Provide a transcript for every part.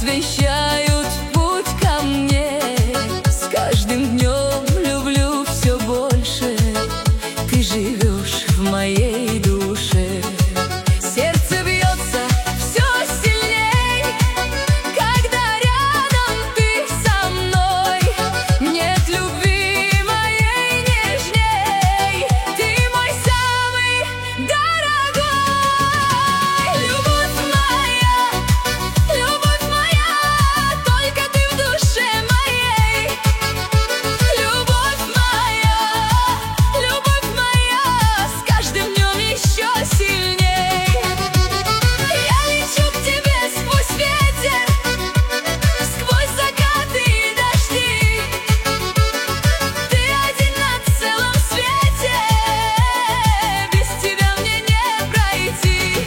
освещают путь ко мне. С каждым днем люблю все больше. Ты живешь в моей душе. Сердце бьется все сильней, когда рядом ты со мной. Нет любви моей нежней, ты мой самый дорогой. Любовь моя, только ты в душе моей. Любовь моя, с каждым днем еще сильней. Я лечу к тебе сквозь ветер, сквозь закаты и дожди. Ты один на целом свете, без тебя мне не пройти.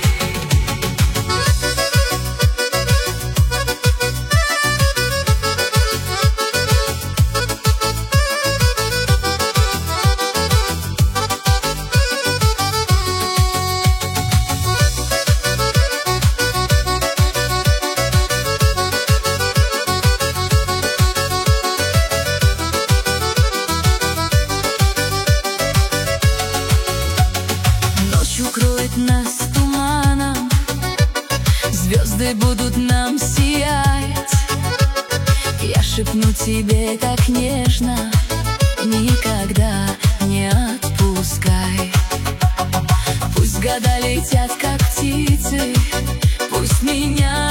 Ночь укроет нас туманом, звезды будут нам сиять. Я шепну тебе так нежно: никогда не отпускай. Пусть года летят, как птицы, пусть меня